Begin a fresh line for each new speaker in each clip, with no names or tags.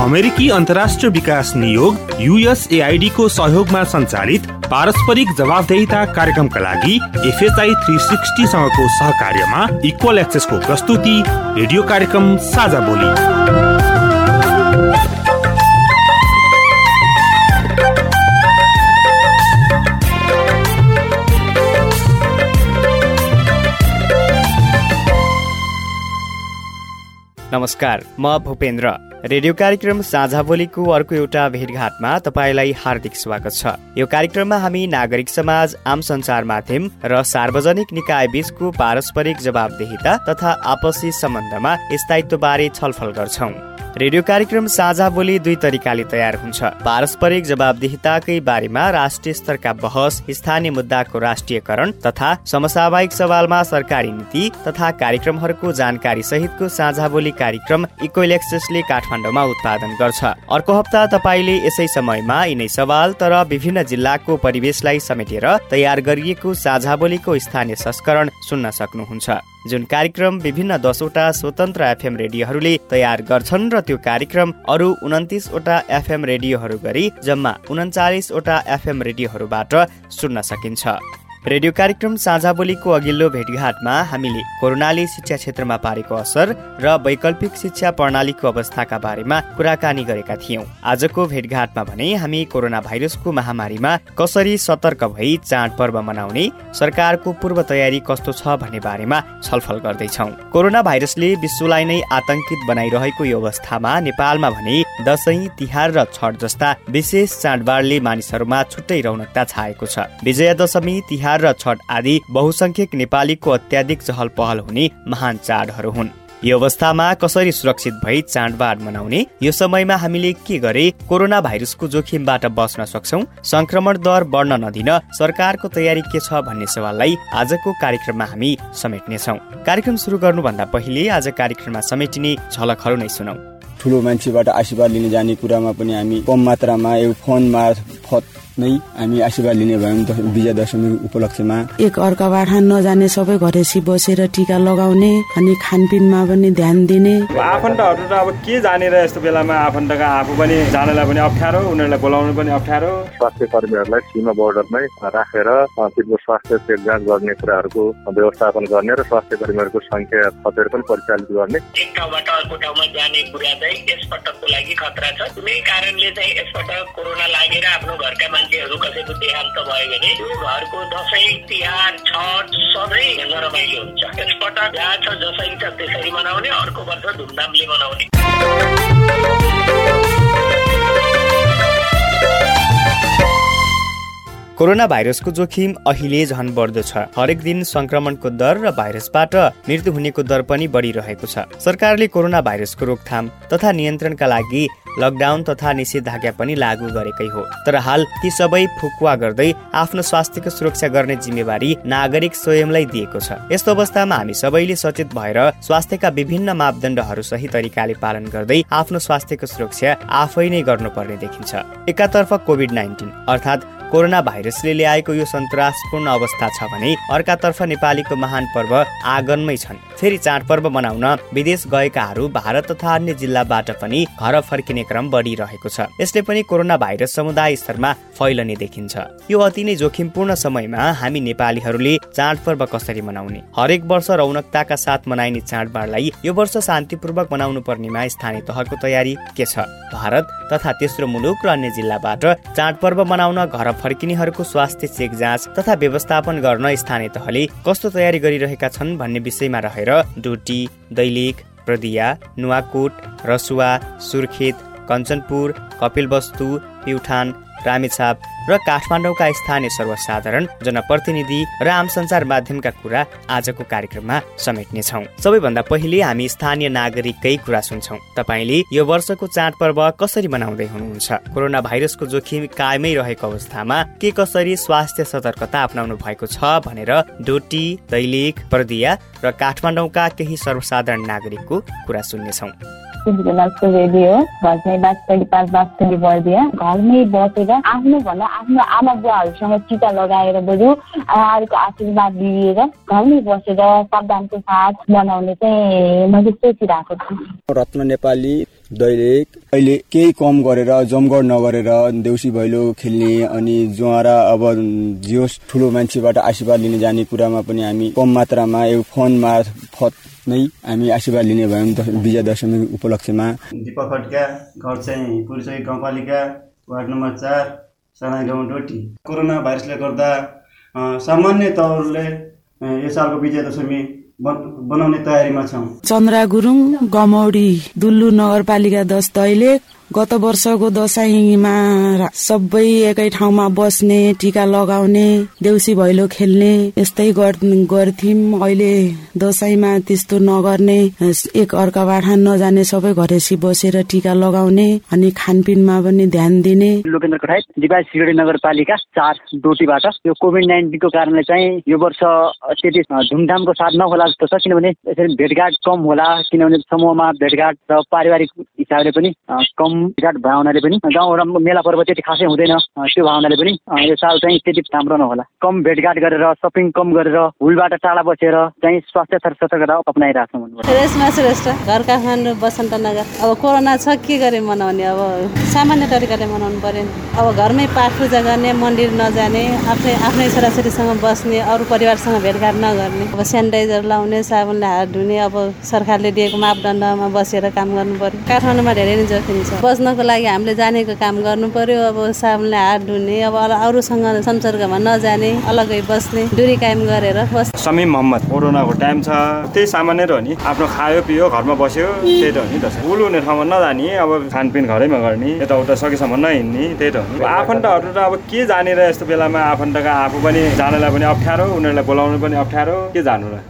अमेरिकी अन्तर्राष्ट्रिय विकास नियोग USAID को सहयोगमा सञ्चालित पारस्परिक जवाफदेहिता कार्यक्रमका लागि FHI 360 सँगको सहकार्यमा इक्वल एक्सेसको प्रस्तुति रेडियो कार्यक्रम साझा बोली।
नमस्कार, म भूपेन्द्र। रेडियो कार्यक्रम साझा बोलीको अर्को एउटा भेटघाटमा तपाईलाई हार्दिक स्वागत छ। यो कार्यक्रममा हामी नागरिक समाज, आम सञ्चार माध्यम र सार्वजनिक निकाय बीचको पारस्परिक जवाफदेहिता तथा आपसी सम्बन्धमा स्थायित्वबारे छलफल गर्छौं। रेडियो कार्यक्रम साझा बोली दुई तरिकाले तयार हुन्छ। पारस्परिक जवाफदेहिताकै बारेमा राष्ट्रिय स्तरका बहस, स्थानीय मुद्दाको राष्ट्रियकरण तथा समसामयिक सवालमा सरकारी नीति तथा कार्यक्रमहरूको जानकारी सहितको साझा बोली कार्यक्रम इक्वल एक्सेसले काठमाडौँमा उत्पादन गर्छ। अर्को हप्ता तपाईले यसै समयमा यिनै सवाल तर विभिन्न जिल्लाको परिवेशलाई समेटेर तयार गरिएको साझा बोलीको स्थानीय संस्करण सुन्न सक्नुहुन्छ, जुन कार्यक्रम विभिन्न 10 वटा स्वतन्त्र FM रेडियोहरूले तयार गर्छन् र त्यो कार्यक्रम अरू 29 वटा FM रेडियोहरू गरी जम्मा 39 वटा FM रेडियोहरूबाट सुन्न सकिन्छ। रेडियो कार्यक्रम साझा बोलीको अघिल्लो भेटघाटमा हामीले कोरोनाले शिक्षा क्षेत्रमा पारेको असर र वैकल्पिक शिक्षा प्रणालीको अवस्थाका बारेमा कुराकानी गरेका थियौं। आजको भेटघाटमा भने हामी कोरोना भाइरसको महामारीमा कसरी सतर्क भई चाडपर्व मनाउने, सरकारको पूर्व तयारी कस्तो छ भन्ने बारेमा छलफल गर्दैछौं। कोरोना भाइरसले विश्वलाई नै आतंकित बनाइरहेको यो अवस्थामा नेपालमा भने दशैं, तिहार र छठ जस्ता विशेष चाडबाडले मानिसहरूमा छुट्टै रौनकता छाएको छ। विजयादशमी, तिहार र छठ आदि बहुसंख्यक नेपालीको अत्याधिक चहल पहल हुने महान चाडहरू हुन्। यो अवस्थामा कसरी सुरक्षित भई चाडबाड मनाउने, यो समयमा हामीले के गरे कोरोना भाइरसको जोखिमबाट बच्न सक्छौं, संक्रमण दर बढ्न नदिन सरकारको तयारी के छ भन्ने सवाललाई आजको कार्यक्रममा हामी समेट्नेछौं। कार्यक्रम सुरु गर्नुभन्दा पहिले आज कार्यक्रममा समेटिने झलकहरू नै सुनौ।
ठुलो मान्छेबाट आशीर्वाद लिन जाने कुरामा पनि हामी कम मात्रामा यो फोन मार्फत नै हामी आशीर्वाद लिने भयौं। विजयादशमी उपलक्ष्यमा
एक अर्काबाट नजाने सबै घरेसी बसेर टीका लगाउने अनि खानपिनमा पनि ध्यान दिने।
आफन्तहरू त अब के जानेर यस्तो बेलामा आफन्तका आफू पनि जानलाई पनि अप्ठ्यारो, उनीहरूलाई बोलाउनु पनि अप्ठ्यारो।
स्वास्थ्य कर्मीहरूलाई सीमा बोर्डरमै राखेर तिनको स्वास्थ्य चेक जाँच गर्ने कुराहरूको व्यवस्थापन गर्ने र स्वास्थ्य कर्मीहरूको संख्या थपेर पनि परिचालित गर्ने।
एक ठाउँबाट अर्को ठाउँमा जाने कुरा चाहिँ यसपटकको लागि खतरा छ। कुनै कारणले चाहिँ यसपटक कोरोना लागेर आफ्नो घरका मान्छेहरू कसैको देहान्त भयो भने त्यो घरको दशैं, तिहार, छठ सधैँ नरमाइलो हुन्छ। यसपटक जहाँ छ जसरी छ त्यसरी मनाउने, अर्को वर्ष धुमधामले मनाउने।
कोरोना भाइरसको जोखिम अहिले झन बढ्दो छ। हरेक दिन संक्रमणको दर र भाइरसबाट मृत्यु हुनेको दर पनि बढिरहेको छ। सरकारले कोरोना भाइरसको रोकथाम तथा नियन्त्रणका लागि लकडाउन तथा निषेधाज्ञा पनि लागू गरेकै हो। तर हाल ती सबै फुकुवा गर्दै आफ्नो स्वास्थ्यको सुरक्षा गर्ने जिम्मेवारी नागरिक स्वयंलाई दिएको छ। यस्तो अवस्थामा हामी सबैले सचेत भएर स्वास्थ्यका विभिन्न मापदण्डहरू सही तरिकाले पालन गर्दै आफ्नो स्वास्थ्यको सुरक्षा आफै नै गर्नुपर्ने देखिन्छ। एकातर्फ कोभिड-19 अर्थात् कोरोना भाइरसले ल्याएको यो सन्तासपूर्ण अवस्था छ भने अर्कातर्फ नेपालीको महान पर्व आगनमै छन्। फेरि चाडपर्व मनाउन विदेश गएकाहरू भारत तथा अन्य जिल्लाबाट पनि घर फर्किने क्रम बढिरहेको छ। यसले पनि कोरोना भाइरस समुदाय स्तरमा फैलने देखिन्छ। यो अति नै जोखिमपूर्ण समयमा हामी नेपालीहरूले चाडपर्व कसरी मनाउने, हरेक वर्ष रौनकताका साथ मनाइने चाडबाडलाई यो वर्ष शान्तिपूर्वक मनाउनु पर्नेमा स्थानीय तहको तयारी के छ? भारत तथा तेस्रो मुलुक र अन्य जिल्लाबाट चाडपर्व मनाउन घर फर्किनेहरूको स्वास्थ्य चेक जाँच तथा व्यवस्थापन गर्न स्थानीय तहले कस्तो तयारी गरिरहेका छन् भन्ने विषयमा रहेर डोटी, दैलेख, प्रदिया, नुवाकोट, रसुवा, सुर्खेत, कञ्चनपुर, कपिलवस्तु, प्युठान, रामेछाप र काठमाडौँका स्थानीय सर्वसाधारण, जनप्रतिनिधि र आम सञ्चार माध्यमका कुरा आजको कार्यक्रममा समेट्नेछौँ। सबैभन्दा पहिले हामी स्थानीय नागरिककै कुरा सुन्छौँ। तपाईले यो वर्षको चाडपर्व कसरी मनाउँदै हुनुहुन्छ? कोरोना भाइरसको जोखिम कायमै रहेको अवस्थामा के कसरी स्वास्थ्य सतर्कता अपनाउनु भएको छ भनेर डोटी, दैलेख, प्रदिया र काठमाडौँका केही सर्वसाधारण नागरिकको कुरा सुन्नेछौँ।
सुवेदी हो, घर चाहिँ 5 बर्दिया। घरमै बसेर आफ्नो भन्दा आफ्नो आमा बुवाहरूसँग टिका लगाएर बरु उहाँहरूको आशीर्वाद लिएर घरमै बसेर सावधानको साथ मनाउने चाहिँ मैले सोचिरहेको छु।
रत्न नेपाली दैलेख अहिले केही कम गरेर जमघट नगरेर देउसी भैलो खेल्ने अनि जुवारा अब जियोस् ठुलो मान्छेबाट आशीर्वाद लिने जाने कुरामा पनि हामी कम मात्रामा यो फोन मार्फत नै हामी आशीर्वाद लिने भयौँ विजया दशमी उपलक्ष्यमा।
दीपक खड्का, घर चाहिँ पुरचोक गाउँपालिका वार्ड नम्बर 4 साना गाउँ डोटी। कोरोना भाइरसले गर्दा सामान्य तौरले यो सालको विजया दशमी बनाउने तयारीमा छौँ।
चन्द्रा गुरुङ, गमौडी, दुल्लु नगरपालिका 10 दैलेख। गत वर्षको दशैंमा सबै एकै ठाउँमा बस्ने, टिका लगाउने, देउसी भैलो खेल्ने यस्तै गर्थ्यौं। अहिले दशैंमा त्यस्तो नगर्ने, एक अर्काबाट नजाने, सबै घरेसी बसेर टिका लगाउने अनि खानपिनमा पनि ध्यान दिने।
लोकेन्द्र कठायत, दिवास सिगडी नगरपालिका 4 डोटीबाट। यो कोभिड-19 को कारणले चाहिँ यो वर्ष त्यति धुमधामको साथ नहोला जस्तो छ, किनभने यसरी भेटघाट कम होला, किनभने समूहमा भेटघाट र पारिवारिक हिसाबले पनि कम भेटघाट भए हुनाले पनि गाउँमा मेला पर्व त्यति खासै हुँदैन, त्यो भए हुनाले पनि यो साल चाहिँ त्यति राम्रो नहोला। कम भेटघाट गरेर, सपिङ कम गरेर, हुलबाट टाढा बसेर चाहिँ स्वास्थ्य सतर्कता अपनाइरहेको छौँ।
रेशमा श्रेष्ठ, घर काठमाडौँ बसन्तनगर। अब कोरोना छ, के गरे मनाउने? अब सामान्य तरिकाले मनाउनु पर्यो। अब घरमै पाठ पूजा गर्ने, मन्दिर नजाने, आफ्नै छोराछोरीसँग बस्ने, अरू परिवारसँग भेटघाट नगर्ने, अब सेनिटाइजर लाउने, साबुनले हात धुने, अब सरकारले दिएको मापदण्डमा बसेर काम गर्नु पर्यो। काठमाडौँमा धेरै नै जोखिम छ। बस्नको लागि हामीले जानेको काम गर्नु पर्यो। अब साबुनले हात धुने, अब अरूसँग सम्पर्कमा नजाने, अलग्गै बस्ने, दूरी कायम गरेर बस।
समीम मोहम्मद, कोरोनाको टाइम छ, त्यही सामान्य हो नि, आफ्नो खायो पियो घरमा बस्यो, त्यही त हो नि। दसैँ उल हुने ठाउँमा नजाने, अब खानपिन घरैमा गर्ने, यताउता सकेसम्म नहिँड्ने, त्यही त हो नि। आफन्तहरू त अब के जानेर यस्तो बेलामा आफन्तका आफू पनि जानलाई पनि अप्ठ्यारो, उनीहरूलाई बोलाउनु पनि अप्ठ्यारो, के जानु र।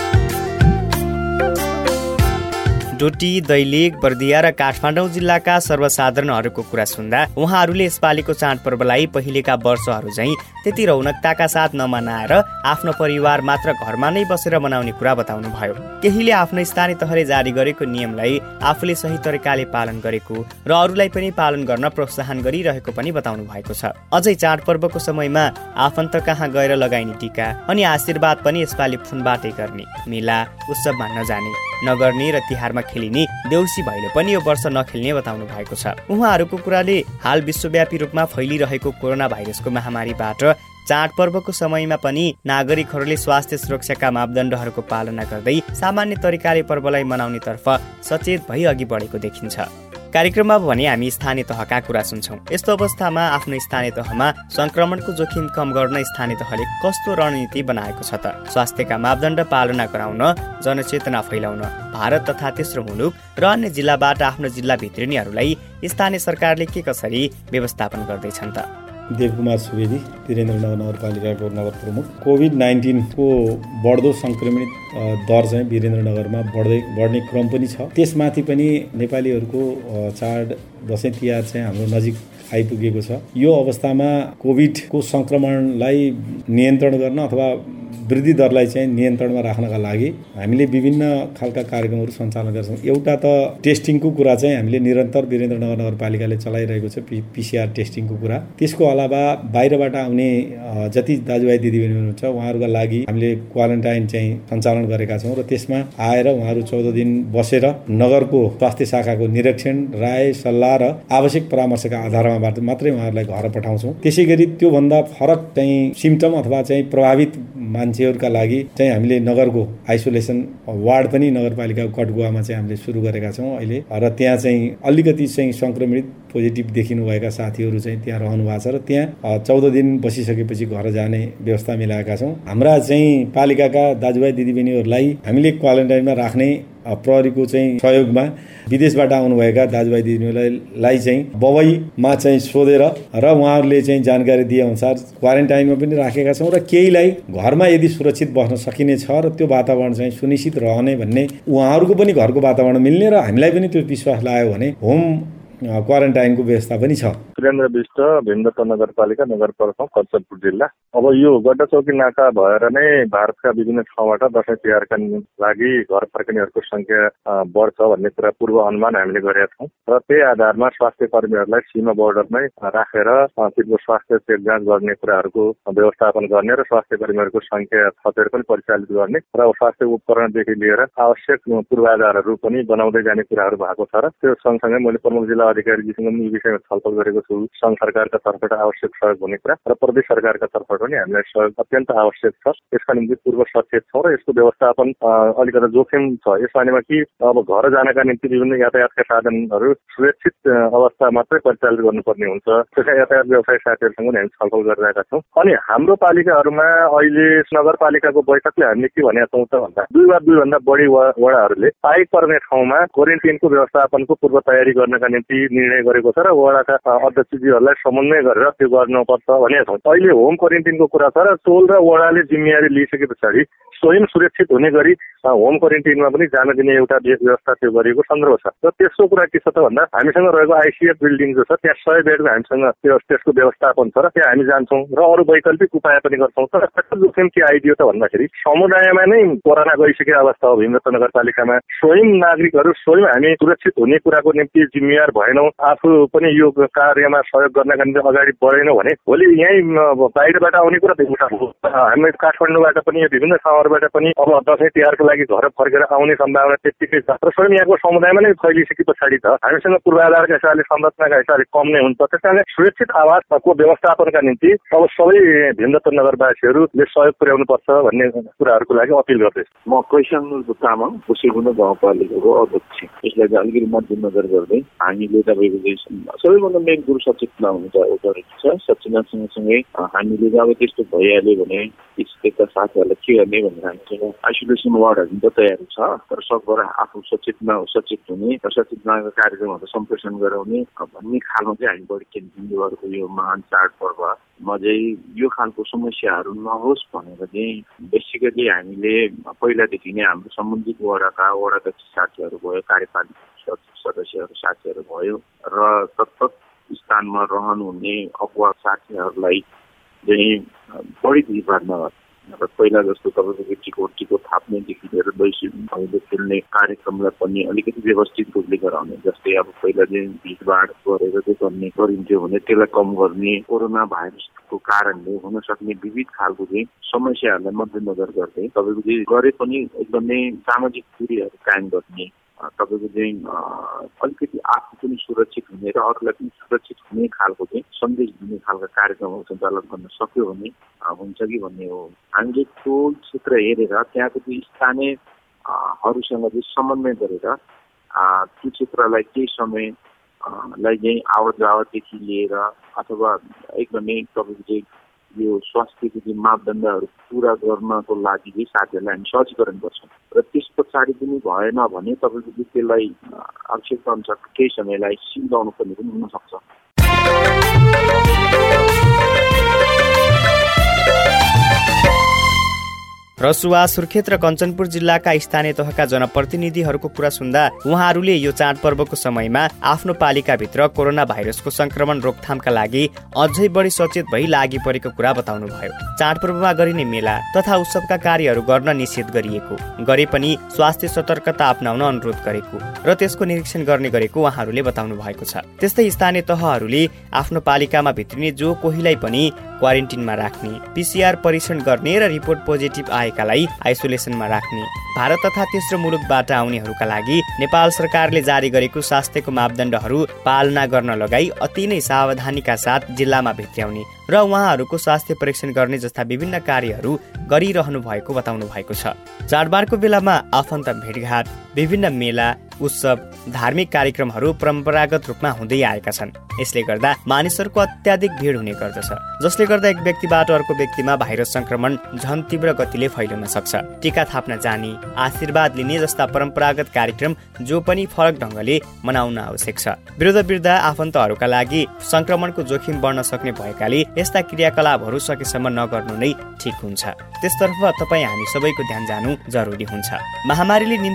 डोटी, दैलेख, बर्दिया र काठमाडौँ जिल्लाका सर्वसाधारणहरूको कुरा सुन्दा उहाँहरूले यसपालिको चाडपर्वलाई पहिलेका वर्षहरू झैं त्यति रौनकताका साथ नमनाएर आफ्नो परिवार मात्र घरमा नै बसेर मनाउने कुरा बताउनु भयो। केहीले आफ्नो स्थानीय तहले जारी गरेको नियमलाई आफूले सही तरिकाले पालन गरेको र अरूलाई पनि पालन गर्न प्रोत्साहन गरिरहेको पनि बताउनु भएको छ। अझै चाडपर्वको समयमा आफन्त कहाँ गएर लगाइने टीका अनि आशीर्वाद पनि यसपालि फोनबाटै गर्ने, मेला उत्सवमा नजाने, नगर्ने र तिहारमा खेलिने देउसी भैलो पनि यो वर्ष नखेल्ने बताउनु भएको छ। उहाँहरूको कुराले हाल विश्वव्यापी रूपमा फैलिरहेको कोरोना भाइरसको महामारीबाट चाडपर्वको समयमा पनि नागरिकहरूले स्वास्थ्य सुरक्षाका मापदण्डहरूको पालना गर्दै सामान्य तरिकाले पर्वलाई मनाउनेतर्फ सचेत भई अघि बढेको देखिन्छ। कार्यक्रममा भने हामी स्थानीय तहका कुरा सुन्छौं। यस्तो अवस्थामा आफ्नो स्थानीय तहमा संक्रमणको जोखिम कम गर्न स्थानीय तहले कस्तो रणनीति बनाएको छ त? स्वास्थ्यका मापदण्ड पालना गराउन, जनचेतना फैलाउन भारत तथा तेस्रो मुलुक र अन्य जिल्लाबाट आफ्नो जिल्ला भित्रिनेहरूलाई स्थानीय सरकारले के कसरी व्यवस्थापन गर्दैछन् त?
देवकुमार सुवेदी, वीरेन्द्रनगर नगरपालिकाको नगर प्रमुख। कोभिड-19 को बढ्दो संक्रमित दर चाहिँ वीरेन्द्रनगरमा बढ्ने क्रम पनि छ। त्यसमाथि पनि नेपालीहरूको चाड दशैं तिहार चाहिँ हाम्रो नजिक आइपुगेको छ। यो अवस्थामा कोभिडको संक्रमणलाई नियन्त्रण गर्न अथवा वृद्धि दरलाई चाहिँ नियन्त्रणमा राख्नका लागि हामीले विभिन्न खालका कार्यक्रमहरू सञ्चालन गर्छौँ। एउटा त टेस्टिङको कुरा चाहिँ हामीले निरन्तर वीरेन्द्रनगर नगरपालिकाले चलाइरहेको छ, PCR टेस्टिङको कुरा। त्यसको अलावा बाहिरबाट आउने जति दाजुभाइ दिदीबहिनी हुनुहुन्छ उहाँहरूका लागि हामीले क्वारेन्टाइन चाहिँ सञ्चालन गरेका छौँ र त्यसमा आएर उहाँहरू 14 दिन बसेर नगरको स्वास्थ्य शाखाको निरीक्षण, राय, सल्लाह र आवश्यक परामर्शका आधारमा मात्रै उहाँहरूलाई घर पठाउँछौँ। त्यसै गरी त्योभन्दा फरक चाहिँ सिम्पटम अथवा चाहिँ प्रभावित मान्छेहरूका लागि चाहिँ हामीले नगरको आइसोलेसन वार्ड पनि नगरपालिकाको कटगुवामा चाहिँ हामीले सुरु गरेका छौँ अहिले। र त्यहाँ चाहिँ अलिकति चाहिँ संक्रमित पोजिटिभ देखिनु भएका साथीहरू चाहिँ त्यहाँ रहनु भएको छ र त्यहाँ 14 दिन बसिसकेपछि घर जाने व्यवस्था मिलाएका छौँ। हाम्रा चाहिँ पालिकाका दाजुभाइ दिदीबहिनीहरूलाई हामीले क्वारेन्टाइनमा राख्ने प्रहरीको चाहिँ सहयोगमा विदेशबाट आउनुभएका दाजुभाइ दिदीबहिनीलाई चाहिँ बबईमा चाहिँ सोधेर र उहाँहरूले चाहिँ जानकारी दिए अनुसार क्वारेन्टाइनमा पनि राखेका छौँ र केहीलाई घरमा यदि सुरक्षित बस्न सकिने छ र त्यो वातावरण चाहिँ सुनिश्चित रहने भन्ने उहाँहरूको पनि घरको वातावरण मिल्ने र हामीलाई पनि त्यो विश्वास लाग्यो भने होम क्वारेन्टाइनको व्यवस्था पनि छ।
सुरेन्द्र विष्ट, भिमदत्त नगरपालिका, नगर प्रथम, कञ्चनपुर जिल्ला। अब यो गड्डाचौकी नाका भएर नै भारतका विभिन्न ठाउँबाट दशैं तिहारका लागि घर फर्किनेहरूको संख्या बढ्छ भन्ने कुरा पूर्व अनुमान हामीले गरेका छौँ र त्यही आधारमा स्वास्थ्य कर्मीहरूलाई सीमा बोर्डरमै राखेर तिनको स्वास्थ्य चेक जाँच गर्ने कुराहरूको व्यवस्थापन गर्ने र स्वास्थ्य कर्मीहरूको संख्या थपेर पनि परिचालित गर्ने र स्वास्थ्य उपकरणदेखि लिएर आवश्यक पूर्वाधारहरू पनि बनाउँदै जाने कुराहरू भएको छ र त्यो सँगसँगै मैले प्रमुख जिल्ला अधिकारीजीसँग पनि यो विषयमा छलफल गरेको छु। सङ्घ सरकारका तर्फबाट आवश्यक सहयोग हुने कुरा र प्रदेश सरकारका तर्फबाट पनि हामीलाई सहयोग अत्यन्त आवश्यक छ। यसका निम्ति पूर्व सचेत छौँ र यसको व्यवस्थापन अलिकति जोखिम छ। यस मानेमा कि अब घर जानका निम्ति विभिन्न यातायातका साधनहरू सुरक्षित अवस्था मात्रै परिचालित गर्नुपर्ने हुन्छ। त्यसका यातायात व्यवसाय साथीहरूसँग पनि हामी छलफल गरिरहेका छौँ। अनि हाम्रो पालिकाहरूमा अहिले नगरपालिकाको बैठकले हामीले के भनेका छौँ त भन्दा 2 वा 2 भन्दा बढी वडाहरूले पाइक पर्ने ठाउँमा क्वारेन्टिनको व्यवस्थापनको पूर्व तयारी गर्नका निम्ति निर्णय गरेको छ र वडाका अध्यक्षजीहरूलाई समन्वय गरेर त्यो गर्नुपर्छ भनेका छौँ। अहिले होम क्वारेन्टिनको कुरा छ र टोल र वडाले जिम्मेवारी लिइसके पछाडि स्वयं सुरक्षित हुने गरी होम क्वारेन्टिनमा पनि जान दिने एउटा व्यवस्था त्यो गरिएको सन्दर्भ छ। र त्यसको कुरा के छ त भन्दा हामीसँग रहेको आइसिएफ बिल्डिङ जो छ त्यहाँ 100 बेडको हामीसँग त्यसको व्यवस्थापन छ र त्यहाँ हामी जान्छौँ र अरू वैकल्पिक उपाय पनि गर्छौँ। तर जोखिम के आइदियो त भन्दाखेरि समुदायमा नै कोरोना गइसकेको अवस्था हो। भिमदत्त नगरपालिकामा स्वयं नागरिकहरू स्वयं हामी सुरक्षित हुने कुराको निम्ति जिम्मेवार भएनौँ, आफू पनि यो कार्यमा सहयोग गर्नका निम्ति अगाडि बढेनौँ भने भोलि यहीँ बाहिरबाट आउने कुरा उठाएको हामी काठमाडौँबाट पनि विभिन्न ठाउँहरूबाट पनि अब दसैँ तिहारको लागि घर फर्केर आउने सम्भावना त्यत्तिकै छ र स्वयं यहाँको समुदायमा नै फैलिसके पछाडि त हामीसँग पूर्वाधारका हिसाबले संरचनाका हिसाबले कम नै हुन्छ। त्यस कारणले सुरक्षित आवासको व्यवस्थापनका निम्ति अब सबै भिमदत्त नगरवासीहरूले सहयोग पुर्याउनुपर्छ भन्ने कुराहरूको लागि अपिल गर्दैछु।
म कैसन तामाङ कुशेगुना गाउँपालिकाको अध्यक्ष। यसलाई चाहिँ अलिकति मध्यनजर गर्दै हामीले तपाईँको सबैभन्दा मेन कुरो सचेतना हुनु जरुरी छ। सचेतना सँगसँगै हामीले जब त्यस्तो भइहाल्यो भने यस्ता साथीहरूलाई के गर्ने भनेर हामीसँग आइसोलेसन वार्डहरू त तयारी छ। तर सकभर आफू सचेत हुने र सचेतनाका कार्यक्रमहरू सम्प्रेषण गराउने भन्ने खालमा चाहिँ हामी बढी केन्द्रित गरेको यो महान चाडपर्वमा चाहिँ यो खालको समस्याहरू नहोस् भनेर चाहिँ बेसिकली हामीले पहिलादेखि नै हाम्रो सम्बन्धित वडाका साथीहरू भयो, कार्यपालिका सदस्यहरू साथीहरू भयो र तत्त स्थानमा रहनुहुने अगुवा साथीहरूलाई चाहिँ बढी भिडभाड नगर्ने र पहिला जस्तो तपाईँको टिको थाप्नेदेखि लिएर देउसी भैलो खेल्ने कार्यक्रमलाई पनि अलिकति व्यवस्थित रूपले गराउने। जस्तै अब पहिला चाहिँ भिडभाड गरेर चाहिँ गर्ने गरिन्थ्यो भने त्यसलाई कम गर्ने कोरोना भाइरसको कारणले हुन सक्ने विविध खालको चाहिँ समस्याहरूलाई मध्यनजर गर्दै तपाईँको चाहिँ गरे पनि एकदमै सामाजिक दूरीहरू कायम गर्ने, तपाईँको चाहिँ अलिकति आफू पनि सुरक्षित हुने र अरूलाई पनि सुरक्षित हुने खालको चाहिँ सन्देश दिने खालका कार्यक्रमहरू सञ्चालन गर्न सक्यो भने हुन्छ कि भन्ने हो। हामीले टोल क्षेत्र हेरेर त्यहाँको चाहिँ स्थानीयहरूसँग चाहिँ समन्वय गरेर त्यो क्षेत्रलाई केही समयलाई चाहिँ आवत जावतदेखि लिएर अथवा एकदमै तपाईँको चाहिँ यो स्वास्थ्यको चाहिँ मापदण्डहरू पुरा गर्नको लागि चाहिँ साथीहरूलाई हामी सचेतन गर्छौँ र त्यस पछाडि पनि भएन भने तपाईँको चाहिँ त्यसलाई आवश्यकता अनुसार केही समयलाई सिल लगाउनु पर्ने पनि हुनसक्छ।
रसुवा, सुर्खेत र कञ्चनपुर जिल्लाका स्थानीय तहका जनप्रतिनिधिहरूको कुरा सुन्दा उहाँहरूले यो चाडपर्वको समयमा आफ्नो पालिकाभित्र कोरोना भाइरसको संक्रमण रोकथामका लागि अझै बढी सचेत भई लागि परेको कुरा बताउनुभयो। चाडपर्वमा गरिने मेला तथा उत्सवका कार्यहरू गर्न निषेध गरिएको गरे पनि स्वास्थ्य सतर्कता अपनाउन अनुरोध गरेको र त्यसको निरीक्षण गर्ने गरेको उहाँहरूले बताउनु भएको छ। त्यस्तै स्थानीय तहहरूले आफ्नो पालिकामा भित्रिने जो कोहीलाई पनि क्वारेन्टिनमा राख्ने, PCR परीक्षण गर्ने र रिपोर्ट पोजिटिभ आएकालाई आइसोलेसनमा राख्ने, भारत तथा तेस्रो मुलुकबाट आउनेहरूका लागि नेपाल सरकारले जारी गरेको स्वास्थ्यको मापदण्डहरू पालना गर्न लगाई अति नै सावधानीका साथ जिल्लामा भित्र्याउने र उहाँहरूको स्वास्थ्य परीक्षण गर्ने जस्ता विभिन्न कार्यहरू गरिरहनु भएको बताउनु भएको छ। चाडबाडको बेलामा आफन्त भेटघाट, विभिन्न मेला, उत्सव, धार्मिक कार्यक्रमहरू परम्परागत रूपमा हुँदै आएका छन्। यसले गर्दा मानिसहरूको अत्याधिक भिड हुने गर्दछ, जसले गर्दा एक व्यक्तिबाट अर्को व्यक्तिमा भाइरस संक्रमण झन तीव्र गतिले फैलिन सक्छ। टीका थाप्न जाने, आशीर्वाद लिने जस्ता परम्परागत कार्यक्रम जो पनि फरक ढंगले मनाउन आवश्यक छ। वृद्ध आफन्तहरूका लागि संक्रमणको जोखिम बढ्न सक्ने भएकाले यस्ता क्रियाकलापहरू सकेसम्म नगर्नु नै ठिक हुन्छ। त्यसतर्फ तपाईँ हामी सबैको ध्यान जानु जरुरी हुन्छ। महामारीले निम्त्याएको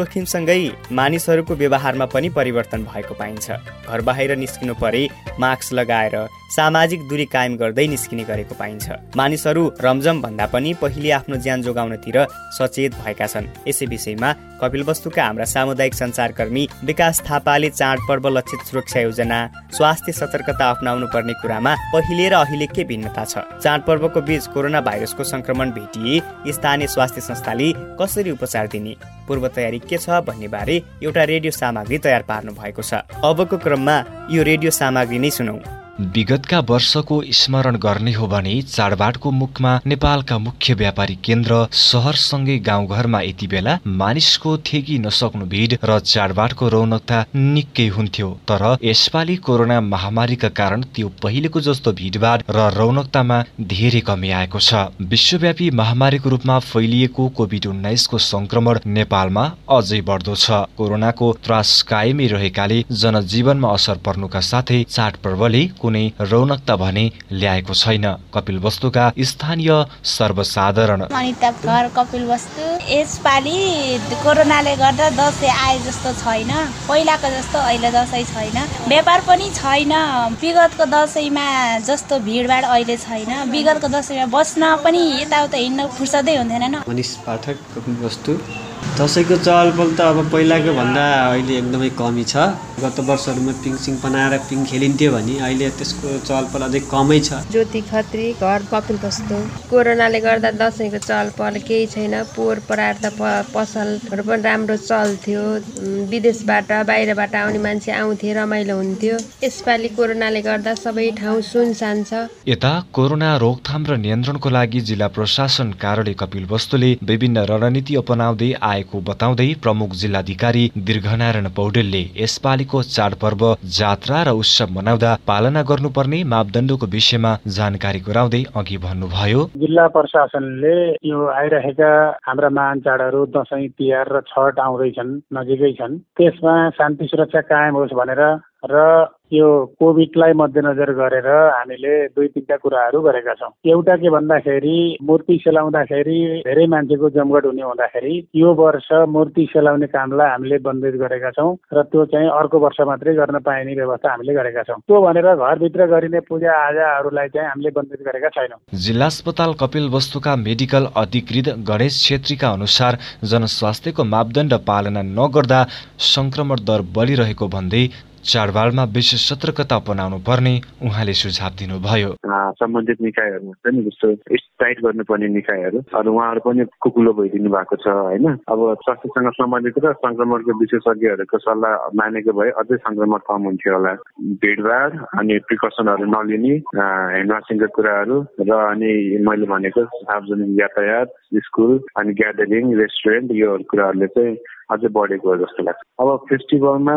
जोखिमसँगै मानिसहरूको व्यवहारमा पनि परिवर्तन भएको पाइन्छ। घर बाहिर निस्किनु परे मास्क लगाएर सामाजिक दूरी कायम गर्दै निस्किने गरेको पाइन्छ। मानिसहरू रमझम भन्दा पनि पहिले आफ्नो ज्यान जोगाउनतिर सचेत भएका छन्। यसै विषयमा कपिलवस्तुका हाम्रा सामुदायिक सञ्चारकर्मी विकास थापाले चाडपर्व लक्षित सुरक्षा योजना, स्वास्थ्य सतर्कता अपनाउनु पर्ने कुरामा पहिले र अहिले के भिन्नता छ, चाडपर्वको बीच कोरोना भाइरसको संक्रमण भेटिए स्थानीय स्वास्थ्य संस्थाले कसरी उपचार दिने, पूर्व तयारी के छ भन्ने बारे एउटा रेडियो सामग्री तयार पार्नु भएको छ। अबको क्रममा यो रेडियो सामग्री नै सुनौ।
विगतका वर्षको स्मरण गर्ने हो भने चाडबाडको मुखमा नेपालका मुख्य व्यापारी केन्द्र शहरसँगै गाउँघरमा यति बेला मानिसको थेगी नसक्नु भिड र चाडबाडको रौनकता निकै हुन्थ्यो। तर यसपालि कोरोना महामारीका कारण त्यो पहिलेको जस्तो भिडभाड र रौनकतामा धेरै कमी आएको छ। विश्वव्यापी महामारीको रूपमा फैलिएको कोभिड-19 को संक्रमण नेपालमा अझै बढ्दो छ। कोरोनाको त्रास कायमै रहेकाले जनजीवनमा असर पर्नुका साथै चाडपर्वले कुनै रौनकता भने ल्याएको छैन। कपिलवस्तुका स्थानीय सर्वसाधारण
अनिता घर कपिलवस्तु, यसपालि कोरोनाले गर्दा दसैँ आए जस्तो छैन, पहिलाको जस्तो अहिले दसैँ छैन, व्यापार पनि छैन। विगतको दसैँमा जस्तो भिडभाड अहिले छैन। विगतको दसैँमा बस्न पनि यताउता हिँड्न फुर्सदै हुँदैन।
मनिष पाठक कपिलवस्तु। दसैँको चहलपहल त अब पहिलाको भन्दा अहिले एकदमै कमी छ। गत वर्षहरूमा पिङसिङ बनाएर पिङ खेलिन्थ्यो भने अहिले त्यसको चहलपहल अझै कमै छ।
ज्योति खत्री घर कपिलवस्तु। कोरोनाले गर्दा दसैँको चहलपहल केही छैन। पोहोर परार त पसलहरू पनि राम्रो चल्थ्यो। विदेशबाट बाहिरबाट आउने मान्छे आउँथे, रमाइलो हुन्थ्यो। यसपालि कोरोनाले गर्दा सबै ठाउँ सुनसान छ।
यता कोरोना रोकथाम र नियन्त्रणको लागि जिल्ला प्रशासन कार्यालय कपिलवस्तुले विभिन्न रणनीति अपनाउँदै आएको बताउँदै प्रमुख जिल्लाधिकारी दीर्घनारायण पौडेलले यसपालिको चाडपर्व जात्रा र उत्सव मनाउँदा पालना गर्नुपर्ने मापदण्डको विषयमा जानकारी गराउँदै अघि भन्नुभयो।
जिल्ला प्रशासनले यो आइरहेका हाम्रा महान चाडहरू दसैँ, तिहार र छठ आउँदैछन्, नजिकै छन्, त्यसमा शान्ति सुरक्षा कायम होस् भनेर र यो कोभिडलाई मध्यनजर गरेर हामीले 2-3टा कुराहरू गरेका छौँ। एउटा के भन्दाखेरि मूर्ति सेलाउँदाखेरि धेरै मान्छेको जमघट हुने हुँदाखेरि यो वर्ष मूर्ति सेलाउने कामलाई हामीले बन्देज गरेका छौँ र त्यो चाहिँ अर्को वर्ष मात्रै गर्न पाइने व्यवस्था हामीले गरेका छौँ। त्यो भनेर घरभित्र गरिने पूजा आजाहरूलाई चाहिँ हामीले बन्देज गरेका छैनौँ।
जिल्ला अस्पताल कपिलवस्तुका मेडिकल अधिकृत गणेश छेत्रीका अनुसार जनस्वास्थ्यको मापदण्ड पालना नगर्दा संक्रमण दर बढिरहेको भन्दै चाडबाडमा विशेष सतर्कता अपनाउनु पर्ने उहाँले सुझाव दिनुभयो।
सम्बन्धित निकायहरू पनि जस्तो टाइट गर्नुपर्ने निकायहरू उहाँहरू पनि कुकुलो भइदिनु भएको छ होइन। अब स्वास्थ्यसँग सम्बन्धित र संक्रमणको विशेषज्ञहरूको सल्लाह मानेको भए अझै संक्रमण कम हुन्थ्यो होला। भिडभाड अनि प्रिकसनहरू नलिने, ह्यान्ड वासिङको कुराहरू र अनि मैले भनेको सार्वजनिक यातायात, स्कुल अनि ग्यादरिङ, रेस्टुरेन्ट यो कुराहरूले चाहिँ अझै बढेको हो जस्तो लाग्छ। अब फेस्टिभलमा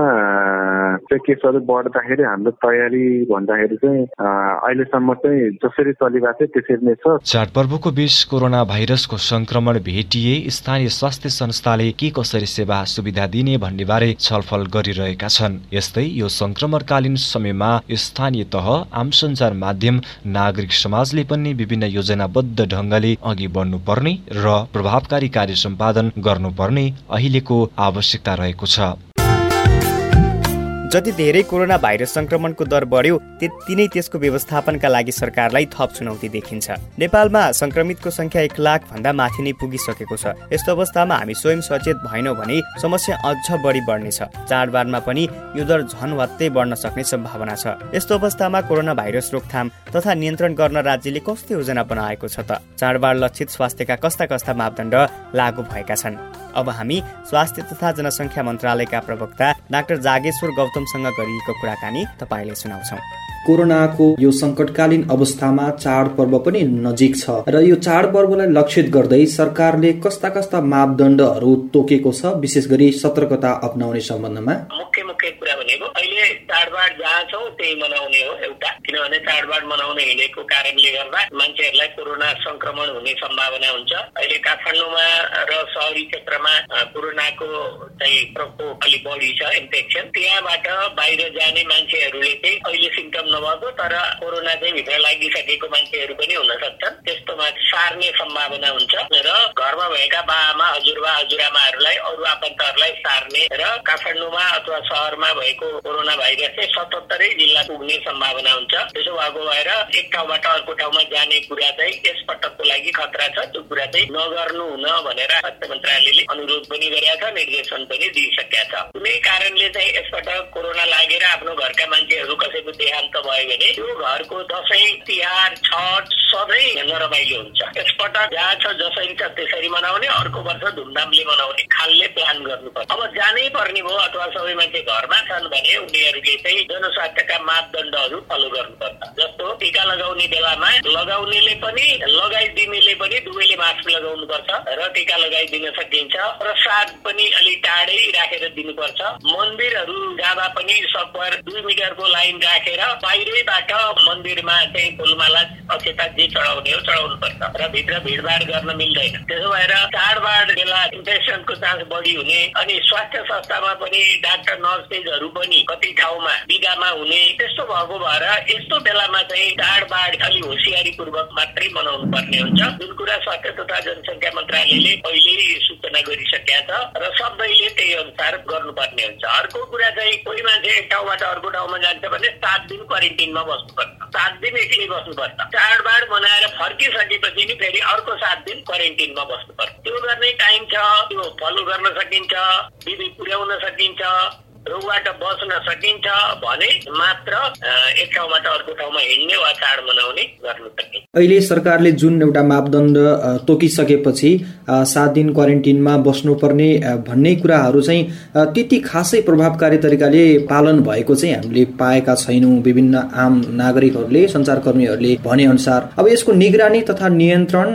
चाहिँ केसहरू बढ्दाखेरि हाम्रो तयारी भन्दाखेरि चाहिँ अहिलेसम्म चाहिँ जसरी चलिरहेको थियो त्यसरी नै छ।
चाडपर्वको बीच कोरोना भाइरसको संक्रमण भेटिए स्थानीय स्वास्थ्य संस्थाले के कसरी सेवा सुविधा दिने भन्ने बारे छलफल गरिरहेका छन्। यस्तै यो संक्रमणकालीन समयमा स्थानीय तह, आम सञ्चार माध्यम, नागरिक समाजले पनि विभिन्न योजनाबद्ध ढंगले अघि बढ्नुपर्ने र प्रभावकारी कार्य सम्पादन गर्नुपर्ने अहिलेको आवश्यकता रहेको छ।
जति धेरै कोरोना भाइरस संक्रमणको दर बढ्यो त्यति नै त्यसको व्यवस्थापनका लागि सरकारलाई थप चुनौती देखिन्छ। नेपालमा संक्रमितको संख्या 1 लाख भन्दा माथि नै पुगिसकेको छ। यस्तो अवस्थामा हामी स्वयं सचेत भएनौँ भने समस्या अझ बढी बढ्नेछ। चाडबाडमा पनि यो दर झन् वात्तै बढ्न सक्ने सम्भावना छ। यस्तो अवस्थामा कोरोना भाइरस रोकथाम तथा नियन्त्रण गर्न राज्यले कस्तो योजना बनाएको छ त? चाडबाड लक्षित स्वास्थ्यका कस्ता मापदण्ड लागू भएका छन्? अब हामी स्वास्थ्य तथा जनसङ्ख्या मन्त्रालयका प्रवक्ता डाक्टर जागेश्वर गौतमसँग गरिएको कुराकानी तपाईलाई सुनाउँछौँ।
कोरोनाको यो संकटकालीन अवस्थामा चाडपर्व पनि नजिक छ र यो चाडपर्वलाई लक्षित गर्दै सरकारले कस्ता मापदण्डहरू तोकेको छ, विशेष गरी सतर्कता अपनाउने सम्बन्धमा?
मुख्य कुरा भनेको अहिले चाडबाड जहाँ छौँ त्यही मनाउने हो एउटा, किनभने चाडबाड मनाउन हिँडेको कारणले गर्दा मान्छेहरूलाई कोरोना संक्रमण हुने सम्भावना हुन्छ। अहिले काठमाडौँमा र शहरी क्षेत्रमा कोरोनाको चाहिँ प्रकोप अलिक बढी छ इन्फेक्सन, त्यहाँबाट बाहिर जाने मान्छेहरूले चाहिँ अहिले सिम्टम नभएको तर कोरोना चाहिँ भित्र लागिसकेको मान्छेहरू पनि हुन सक्छन्। त्यस्तोमा सार्ने सम्भावना हुन्छ र घरमा भएका बाआमा, हजुरबा, हजुरआमाहरूलाई, अरू आफन्तहरूलाई सार्ने र काठमाडौँमा अथवा शहरमा भएको कोरोना भाइरस चाहिँ 77 जिल्ला पुग्ने सम्भावना हुन्छ। त्यसो भएको भएर एक ठाउँबाट अर्को ठाउँमा जाने कुरा चाहिँ यस पटकको लागि खतरा छ। त्यो कुरा चाहिँ नगर्नु हुन भनेर स्वास्थ्य मन्त्रालयले अनुरोध पनि गरेका छ, निर्देशन पनि दिइसकेका छ। कुनै कारणले चाहिँ यसपटक कोरोना लागेर आफ्नो घरका मान्छेहरू कसैको देहान्त भयो भने त्यो घरको दशैं, तिहार, छठ सधैँ नरमाइलो हुन्छ। यसपटक जहाँ छ जसरी छ त्यसरी मनाउने, अर्को वर्ष धुमधामले मनाउने खालले प्लान गर्नुपर्छ। अब जानै पर्ने भयो अथवा सबै मान्छे घरमा छन् भने उनीहरूले चाहिँ जनस्वास्थ्यका मापदण्डहरू फलो गर्नुपर्छ। जस्तो टीका लगाउने बेलामा लगाउनेले पनि लगाइदिनेले पनि दुवैले मास्क लगाउनुपर्छ र टीका लगाइदिन सकिन्छ। प्रसाद पनि अलि टाढै राखेर दिनुपर्छ। मन्दिरहरू जाँदा पनि सकभर 2 मिटरको लाइन राखेर बाहिरैबाट मन्दिरमा चाहिँ फुलमाला अक्षता जे चढाउने हो चढाउनुपर्छ र भित्र भिडभाड गर्न मिल्दैन। त्यसो भएर चाडबाड बेला इन्फेक्सनको चान्स बढी हुने अनि स्वास्थ्य संस्थामा पनि डाक्टर नर्सेसहरू पनि कति ठाउँमा बिगामा हुने, त्यस्तो भएको भएर यस्तो बेलामा चाहिँ चाडबाड अलि होसियारीपूर्वक मात्रै मनाउनु पर्ने हुन्छ। जुन कुरा स्वास्थ्य तथा जनसङ्ख्या मन्त्रालयले पहिल्यै सूचना गरिसकेका छ र सबैले त्यही अनुसार गर्नुपर्ने हुन्छ। अर्को कुरा चाहिँ कोही मान्छे एक ठाउँबाट अर्को ठाउँमा जान्छ भने 7 दिन क्वारेन्टिनमा बस्नुपर्छ। 7 दिन एक्लै बस्नुपर्छ। चाडबाड मनाएर फर्किसकेपछि नि फेरि अर्को 7 दिन क्वारेन्टिनमा बस्नुपर्छ। त्यो गर्ने टाइम छ, त्यो फलो गर्न सकिन्छ, विधि पुर्याउन सकिन्छ, रोगबाट बच्न सकिन्छ भने मात्र एक ठाउँबाट अर्को ठाउँमा हिँड्ने वा चाड मनाउने गर्नु सकिन्छ।
अहिले सरकारले जुन एउटा मापदण्ड तोकिसकेपछि 7 दिन क्वारेन्टिनमा बस्नुपर्ने भन्ने कुराहरू चाहिँ त्यति खासै प्रभावकारी तरिकाले पालन भएको चाहिँ हामीले पाएका छैनौँ। विभिन्न आम नागरिकहरूले, सञ्चारकर्मीहरूले भने अनुसार अब यसको निगरानी तथा नियन्त्रण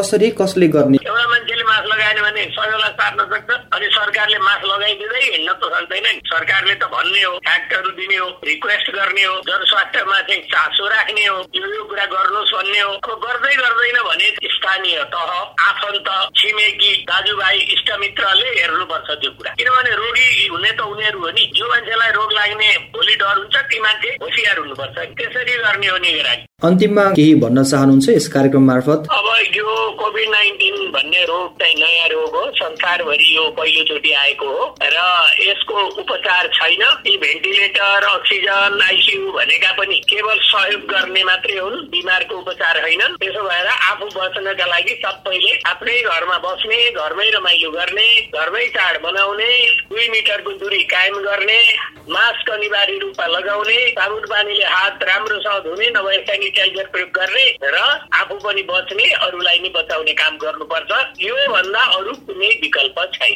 कसले गर्ने?
एउटा मान्छेले मास्क लगाएन भने सबैलाई सार्न सक्छ अनि सरकारले मास्क लगाइदिँदै हिँड्न त सक्दैन नि। सरकारले त भन्ने हो, फ्याक्टहरू दिने हो, रिक्वेस्ट गर्ने हो, जनस्वास्थ्यमा चाहिँ चासो राख्ने हो, यो कुरा गर्नुहोस् भन्ने हो। अब गर्दै गर्दैन भने स्थानीय तह, आफन्त, छिमेकी, दाजुभाइ, इष्टमित्रले हेर्नुपर्छ त्यो कुरा। किनभने रोगी हुने त उनीहरू हो नि। जो मान्छेलाई रोग लाग्ने भोलि डर हुन्छ ती मान्छे होसियार हुनुपर्छ। त्यसरी गर्ने हो निगरानी।
अन्तिममा केही भन्न चाहनुहुन्छ यस कार्यक्रम मार्फत?
अब यो कोभिड-19 भन्ने रोग चाहिँ नयाँ रोग हो, संसारभरि यो पहिलोचोटि आएको हो र यसको उपचार छैन। यी भेन्टिलेटर, अक्सिजन, आइसियु भनेका पनि केवल सहयोग गर्ने मात्रै हुन्, बिमारको उपचार होइनन्। त्यसो भएर आफू बच्नका लागि सबैले आफ्नै घरमा बस्ने, घरमै रमाइलो गर्ने, घरमै चाड मनाउने, 2 मिटरको दूरी कायम गर्ने, मास्क अनिवार्य रूपमा लगाउने, साबुन पानीले हात राम्रोसँग धुने, नभए सेनिटाइजर प्रयोग गर्ने र आफू पनि बच्ने, अरूलाई नि बचाउने काम गर्नुपर्छ। यो भन्दा अरू कुनै विकल्प छैन।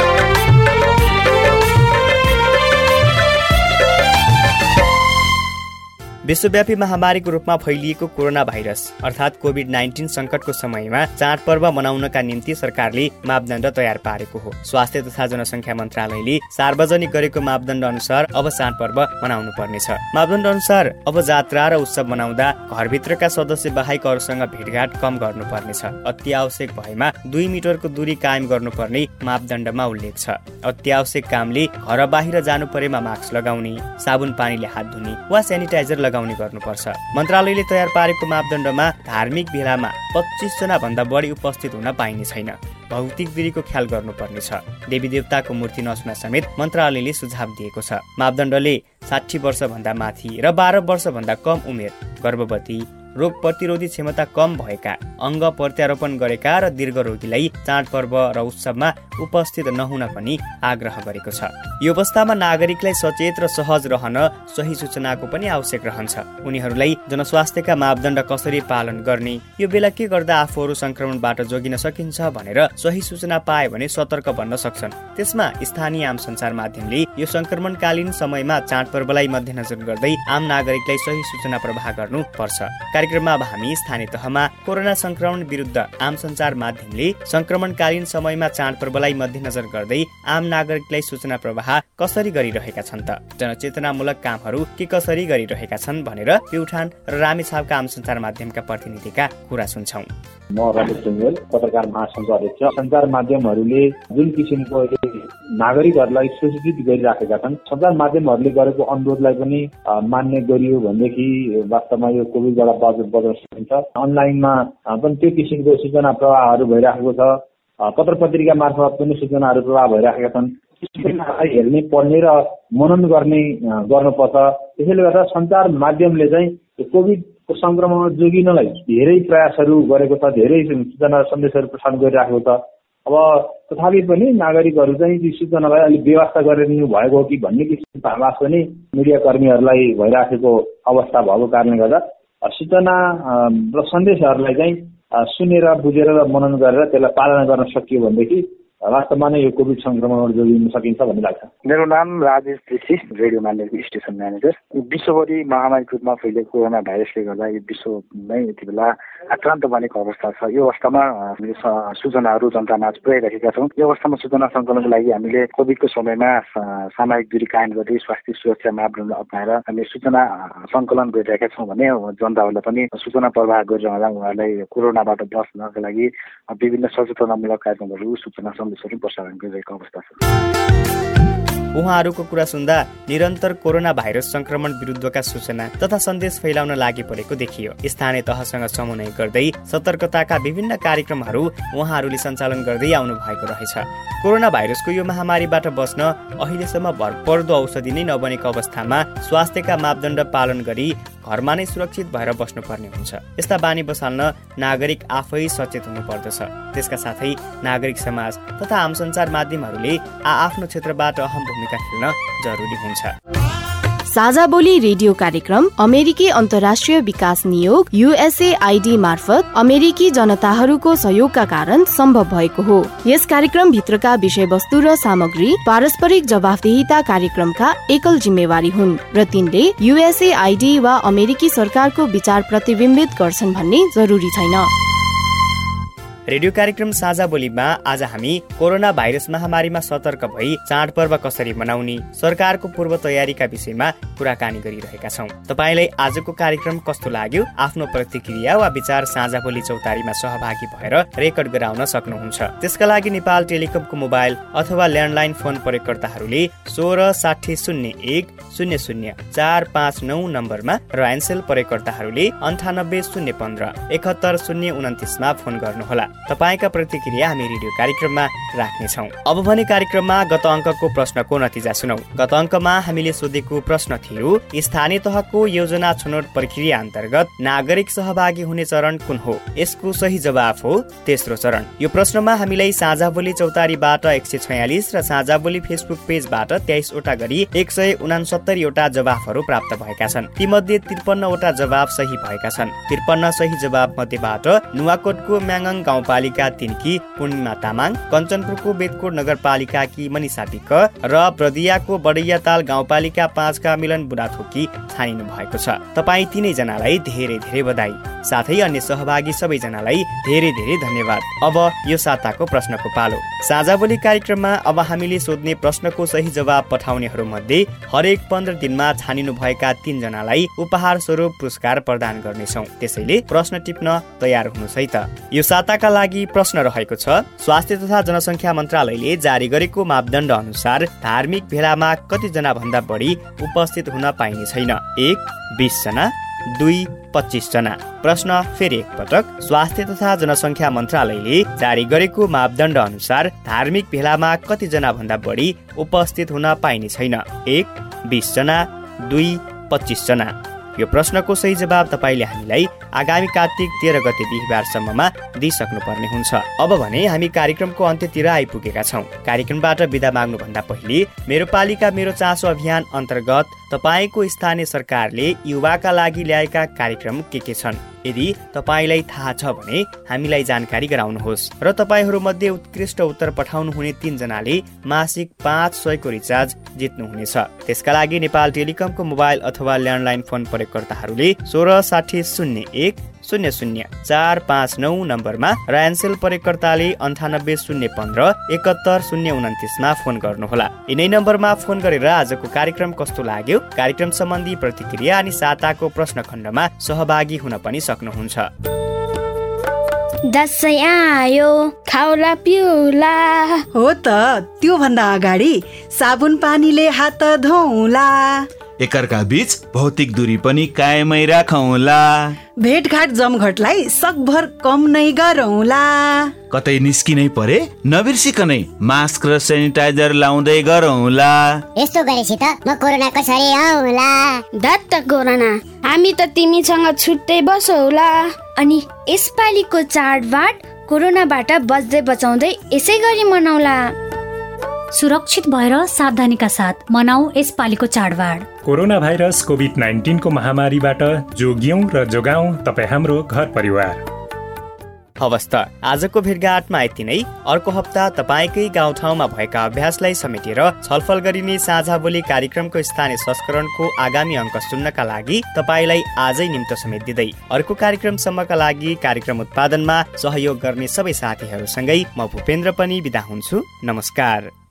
विश्वव्यापी महामारीको रूपमा फैलिएको कोरोना भाइरस अर्थात् कोभिड-19 संकटको समयमा चाडपर्व मनाउनका निम्ति सरकारले मापदण्ड तयार पारेको हो। स्वास्थ्य तथा जनसङ्ख्या मन्त्रालयले सार्वजनिक गरेको मापदण्ड अनुसार अब चाडपर्व मनाउनु पर्नेछ। मापदण्ड अनुसार अब जात्रा र उत्सव मनाउँदा घरभित्रका सदस्य बाहेक अरूसँग भेटघाट कम गर्नुपर्नेछ। अति आवश्यक भएमा 2 मिटरको दूरी कायम गर्नुपर्ने मापदण्डमा उल्लेख छ। अत्यावश्यक कामले घर बाहिर जानु परेमा मास्क लगाउने, साबुन पानीले हात धुने वा सेनिटाइजर लगाउने गर्नुपर्छ। मन्त्रालयले तयार पारेको मापदण्डमा धार्मिक भेलामा 25 जना भन्दा बढी उपस्थित हुन पाइने छैन। भौतिक दूरीको ख्याल गर्नुपर्नेछ। देवी देवताको मूर्ति नछुन समेत मन्त्रालयले सुझाव दिएको छ। मापदण्डले 60 वर्ष भन्दा माथि र 12 वर्ष भन्दा कम उमेर, गर्भवती, रोग प्रतिरोधी क्षमता कम भएका, अङ्ग प्रत्यारोपण गरेका र दीर्घ रोगीलाई चाडपर्व र उत्सवमा उपस्थित नहुन पनि आग्रह गरेको छ। यो अवस्थामा नागरिकलाई सचेत र सहज रहन सही सूचनाको पनि आवश्यक रहन्छ। उनीहरूलाई जनस्वास्थ्यका मापदण्ड कसरी पालन गर्ने, यो बेला के गर्दा आफूहरू संक्रमणबाट जोगिन सकिन्छ भनेर सही सूचना पाए भने सतर्क बन्न सक्छन्। त्यसमा स्थानीय आम सञ्चार माध्यमले यो संक्रमणकालीन समयमा चाडपर्वलाई मध्यनजर गर्दै आम नागरिकलाई सही सूचना प्रवाह गर्नु पर्छ। कार्यक्रममा अब हामी स्थानीय तहमा कोरोना संक्रमण विरुद्ध आम सञ्चार माध्यमले संक्रमणकालीन समयमा चाडपर्वलाई मध्यनजर गर्दै आम नागरिकलाई सूचना प्रवाह कसरी गरिरहेका छन् त, जनचेतनामूलक कामहरू के कसरी गरिरहेका छन् भनेर प्युठान र रामेछापका आम सञ्चार माध्यमका प्रतिनिधिका कुरा सुन्छौं।
म रमेश ढुङ्गेल, पत्रकार महासंघको अध्यक्ष। सञ्चार माध्यमहरूले जुन किसिमको नागरिकहरूलाई सूचित गरिराखेका छन्। सञ्चार माध्यमहरूले गरेको अनुरोधलाई पनि मान्य गरियो भनेदेखि वास्तवमा यो कोभिडबाट बचाउन सकिन्छ। अनलाइनमा पनि त्यो किसिमको सूचना प्रवाहहरू भइराखेको छ। पत्र पत्रिका मार्फत पनि सूचनाहरू प्रवाह भइराखेका छन्। सूचनालाई हेर्ने, पढ्ने र मनन गर्नुपर्छ। त्यसैले गर्दा सञ्चार माध्यमले चाहिँ कोभिडको संक्रमण जोगिनलाई धेरै प्रयासहरू गरेको छ, धेरै सूचना सन्देशहरू प्रसारण गरिराखेको छ। अब तथापि पनि नागरिकहरू चाहिँ ती सूचनालाई अलिक व्यवस्था गरिदिनु भएको हो कि भन्ने किसिमको आभास पनि मिडिया कर्मीहरूलाई भइराखेको अवस्था भएको कारणले गर्दा सूचना र सन्देशहरूलाई चाहिँ सुनेर, बुझेर र मनन गरेर त्यसलाई पालना गर्न सकियो भनेदेखि वास्तवमा नै यो कोभिड संक्रमणबाट जोगिन सकिन्छ भन्ने लाग्छ।
मेरो नाम राजेश जोशी, रेडियो मान्यको स्टेसन म्यानेजर। विश्वभरि महामारीको रूपमा फैलिएको कोरोना भाइरसले गर्दा यो विश्व नै यति बेला आक्रान्त बनेको अवस्था छ। यो अवस्थामा हामीले सूचनाहरू जनतामाझ पुर्याइरहेका छौँ। यो अवस्थामा सूचना सङ्कलनको लागि हामीले कोभिडको समयमा सामाजिक दूरी कायम गर्दै स्वास्थ्य सुरक्षा मापदण्ड अप्नाएर हामीले सूचना सङ्कलन गरिरहेका छौँ भने जनताहरूलाई पनि सूचना प्रवाह गरिरहँदा उहाँहरूलाई कोरोनाबाट बच्नका लागि विभिन्न सचेतनामूलक कार्यक्रमहरू, सूचना प्रसारण गरिरहेको अवस्था छ।
उहाँहरूको कुरा सुन्दा निरन्तर कोरोना भाइरस संक्रमण विरुद्धका सूचना तथा सन्देश फैलाउन लागि परेको देखियो। स्थानीय तहसँग समन्वय गर्दै सतर्कताका विभिन्न कार्यक्रमहरू उहाँहरूले सञ्चालन गर्दै आउनु भएको रहेछ। कोरोना भाइरसको यो महामारीबाट बच्न अहिलेसम्म भरपर्दो औषधि नै नबनेको अवस्थामा स्वास्थ्यका मापदण्ड पालन गरी घरमा नै सुरक्षित भएर बस्नुपर्ने हुन्छ। यस्ता बानी बसाल्न नागरिक आफै सचेत हुनुपर्दछ। त्यसका साथै नागरिक समाज तथा आम सञ्चार माध्यमहरूले आफ्नो क्षेत्रबाट अहम भूमिका खेल्न जरुरी हुन्छ।
साझा बोली रेडियो कार्यक्रम अमेरिकी अन्तर्राष्ट्रिय विकास नियोग USAID मार्फत अमेरिकी जनताहरूको सहयोगका कारण सम्भव भएको हो। यस कार्यक्रम भित्रका विषयवस्तु र सामग्री पारस्परिक जवाफदेहिता कार्यक्रमका एकल जिम्मेवारी हुन् र तिनले USAID वा अमेरिकी सरकारको विचार प्रतिबिम्बित गर्छन् भन्ने जरुरी छैन।
रेडियो कार्यक्रम साझा बोलीमा आज हामी कोरोना भाइरस महामारीमा सतर्क भई चाडपर्व कसरी मनाउने, सरकारको पूर्व तयारीका विषयमा कुराकानी गरिरहेका छौँ। तपाईलाई आजको कार्यक्रम कस्तो लाग्यो? आफ्नो प्रतिक्रिया वा विचार साझा बोली चौतारीमा सहभागी भएर रेकर्ड गराउन सक्नुहुन्छ। त्यसका लागि नेपाल टेलिकमको मोबाइल अथवा ल्यान्डलाइन फोन प्रयोगकर्ताहरूले 16 60 01 00 459 नम्बरमा र एनसेल प्रयोगकर्ताहरूले 98 015 71 029 मा फोन गर्नुहोला। तपाईका प्रतिक्रिया हामी रेडियो कार्यक्रममा राख्नेछौँ। अब भने कार्यक्रममा गत अङ्कको प्रश्नको नतिजा सुनौ। गत अङ्कमा हामीले सोधेको प्रश्न थियो, स्थानीय तहको योजना छनौट प्रक्रिया अन्तर्गत नागरिक सहभागी हुने चरण कुन हो? यसको सही जवाफ हो तेस्रो चरण। यो प्रश्नमा हामीलाई साझा बोली चौतारीबाट 146 र साझा बोली फेसबुक पेजबाट 23 वटा गरी 169 वटा जवाफहरू प्राप्त भएका छन्। ती मध्ये 53 वटा जवाफ सही भएका छन्। 53 सही जवाफ मध्येबाट नुवाकोटको म्याङङ गाउँपालिका 3 की पूर्णिमा तामाङ, कञ्चनपुरको बेदकोट नगरपालिकाकी मनिषा विक र प्रदियाको बडैयाताल गाउँपालिका 5 का मिलन बुढाथोकी छानिनु भएको छ। तपाईँ तीनैजनालाई धेरै धेरै बधाई, साथै अन्य सहभागी सबैजनालाई धेरै धेरै धन्यवाद। अब यो साताको प्रश्नको पालो। साझा बोली कार्यक्रममा अब हामीले सोध्ने प्रश्नको सही जवाब पठाउनेहरू मध्ये हरेक 15 दिनमा छानिनु भएका 3 जनालाई उपहार स्वरूप पुरस्कार प्रदान गर्नेछौँ। त्यसैले प्रश्न टिप्न तयार हुनुहोस् है त। यो साताका लागि प्रश्न रहेको छ, स्वास्थ्य तथा जनसङ्ख्या मन्त्रालयले जारी गरेको मापदण्ड अनुसार धार्मिक भेलामा कति जना भन्दा बढी उपस्थित हुन पाइने छैन? 1 20 जना, 2 25 जना। प्रश्न फेरि एकपटक, स्वास्थ्य तथा जनसङ्ख्या मन्त्रालयले जारी गरेको मापदण्ड अनुसार धार्मिक भेलामा कति जना भन्दा बढी उपस्थित हुन पाइने छैन? 1 20 जना, 2 25 जना। यो प्रश्नको सही जवाब तपाईले हामीलाई आगामी कार्तिक 13 गते बिहीबारसम्ममा दिइसक्नुपर्ने हुन्छ। अब भने हामी कार्यक्रमको अन्त्यतिर आइपुगेका छौँ। कार्यक्रमबाट बिदा माग्नु भन्दा पहिले मेरो पालिका मेरो चासो अभियान अन्तर्गत तपाईको स्थानीय सरकारले युवाका लागि ल्याएका कार्यक्रम के छन्? यदि तपाईलाई थाहा छ भने हामीलाई जानकारी गराउनुहोस्। र तपाईहरू मध्ये उत्कृष्ट उत्तर पठाउनु हुने 3 जनाले मासिक 500 को रिचार्ज जित्नुहुनेछ। त्यसका लागि नेपाल टेलिकमको मोबाइल अथवा ल्यान्डलाइन फोन प्रयोगकर्ताहरूले 16 60 01 00 459 नम्बरमा र एनसेल प्रयोगकर्ताले 98 015 71 029 मा फोन गर्नुहोला। यिनै नम्बरमा फोन गरेर आजको कार्यक्रम कस्तो लाग्यो, कार्यक्रम सम्बन्धी प्रतिक्रिया अनि साताको प्रश्न खण्डमा सहभागी हुन पनि सक्नुहुन्छ।
दसैँ आयो खाउला पिउला।
हो त, त्यो भन्दा अगाडि साबुन पानीले हात धौला।
एकअर्का बीच भौतिक दूरी पनि कायमै राखौला।
भेटघाट जमघटलाई सकभर कम नै गरौला।
कतै निस्किनै परे नबिर्सिकनै मास्क र सेनिटाइजर लाउँदै गरौला।
यस्तो गरेपछि त म कोरोना कसरी आउला।
धत्त कोरोना, हामी त तिमीसँग छुट्टै बसौला। अनि यसपालिको चाडबाड कोरोनाबाट बच्दै बचाउँदै यसै गरी मनाउला।
सुरक्षित भएर सावधानीका साथ मनाऊ यसपालिको चाडबाड।
कोरोना भाइरस कोभिड-19 को महामारीबाट जोगियौं र जोगाऊ तपाईँ हाम्रो घर परिवार।
हवस् त, आजको भेटघाटमा यति नै। अर्को हप्ता तपाईँकै गाउँठाउँमा भएका अभ्यासलाई समेटेर छलफल गरिने साझा बोली कार्यक्रमको स्थानीय संस्करणको आगामी अङ्क सुन्नका लागि तपाईँलाई आजै निम्तो समेत दिँदै अर्को कार्यक्रमसम्मका लागि कार्यक्रम उत्पादनमा सहयोग गर्ने सबै साथीहरूसँगै म भूपेन्द्र पनि बिदा हुन्छु। नमस्कार।